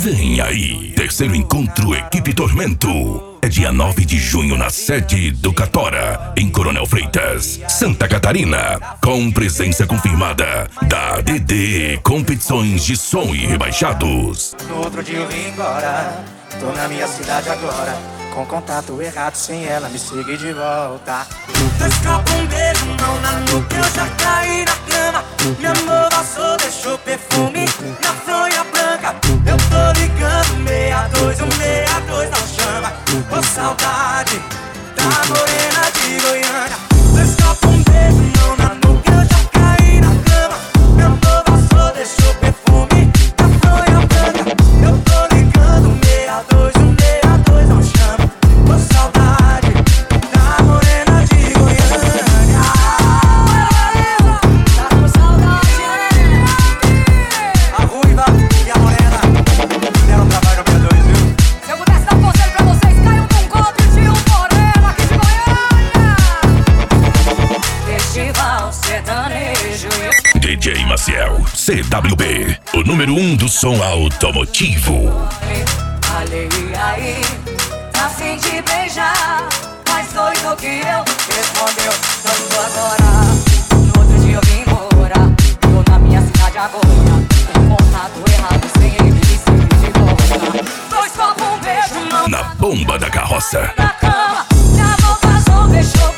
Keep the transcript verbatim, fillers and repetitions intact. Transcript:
Vem aí, terceiro encontro Equipe Tormento. É dia nove de junho na sede do Catora, em Coronel Freitas, Santa Catarina. Com presença confirmada da D D Competições de Som e Rebaixados. No outro dia eu vim embora, tô na minha cidade agora. Com contato errado, sem ela me seguir de volta. Dois copos, um beijo, mão na nuca, eu já caí na cama. Meu amor passou, deixou perfume na fronha branca. Eu tô ligando, meia dois, um meia dois não chama. Ô saudade da morena de Goiânia. Dois copos, um beijo, mão na nuca, eu já caí na cama. Meu amor passou, deixou perfume na fronha branca. Eu tô ligando, meia dois, um meia dois não chama. Ô saudade da morena de Goiânia. Tá com saudade, né? A ruiva e a morena deram trabalho no P dois, viu? Se eu pudesse dar um conselho pra vocês, caiam num golpe de um moreno aqui de Goiânia. Festival sertanejo. D J Maciel, C W B, o número um do som automotivo. Falei aí, tá fim de beijar, mais doido que eu. Respondeu, tô agora. No outro dia eu vim embora, tô na minha cidade agora. Com contato errado, sem ele me seguir de volta. Dois copos, um beijo, mão Na bomba da carroça. na cama. Minha mão passou, deixou